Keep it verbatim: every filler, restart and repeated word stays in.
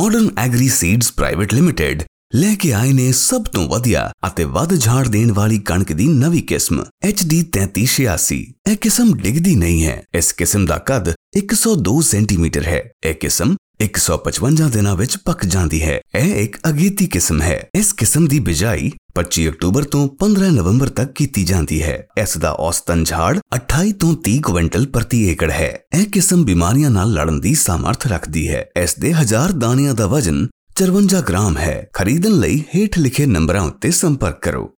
Modern agri seeds private limited ਲੈ ਕੇ ਆਏ ਨੇ ਸਭ ਤੋਂ ਵਧੀਆ ਅਤੇ ਵੱਧ ਝਾੜ ਦੇਣ ਵਾਲੀ ਕਣਕ ਦੀ ਨਵੀਂ ਕਿਸਮ ਐਚ ਡੀ ਤੈਂਤੀ ਛਿਆਸੀ। ਇਹ ਕਿਸਮ ਡਿੱਗਦੀ ਨਹੀਂ ਹੈ। ਇਸ ਕਿਸਮ ਦਾ ਕੱਦ ਇੱਕ ਸੌ ਦੋ ਸੈਂਟੀਮੀਟਰ ਹੈ। ਇਹ ਕਿਸਮ ਇੱਕ ਸੌ ਪਚਵੰਜਾ ਦਿਨਾਂ ਵਿੱਚ ਪੱਕ ਜਾਂਦੀ ਹੈ। ਇਹ ਇੱਕ ਅਗੇਤੀ ਕਿਸਮ ਹੈ। ਇਸ ਕਿਸਮ ਦੀ ਬਿਜਾਈ ਪੱਚੀ ਅਕਤੂਬਰ ਤੋਂ ਪੰਦਰਾਂ ਨਵੰਬਰ ਤੱਕ ਕੀਤੀ ਜਾਂਦੀ ਹੈ। ਇਸ ਦਾ ਔਸਤਨ ਝਾੜ ਅਠਾਈ ਤੋਂ ਤੀਹ ਕੁਇੰਟਲ ਪ੍ਰਤੀ ਏਕੜ ਹੈ। ਇਹ ਕਿਸਮ ਬਿਮਾਰੀਆਂ ਨਾਲ ਲੜਨ ਦੀ ਸਾਮਰਥ ਰੱਖਦੀ ਹੈ। ਇਸ ਦੇ ਹਜ਼ਾਰ ਦਾਣਿਆਂ ਦਾ ਵਜ਼ਨ ਚਰਵੰਜਾ ਗ੍ਰਾਮ ਹੈ। ਖਰੀਦਣ ਲਈ ਹੇਠ ਲਿਖੇ ਨੰਬਰਾਂ ਉੱਤੇ ਸੰਪਰਕ ਕਰੋ।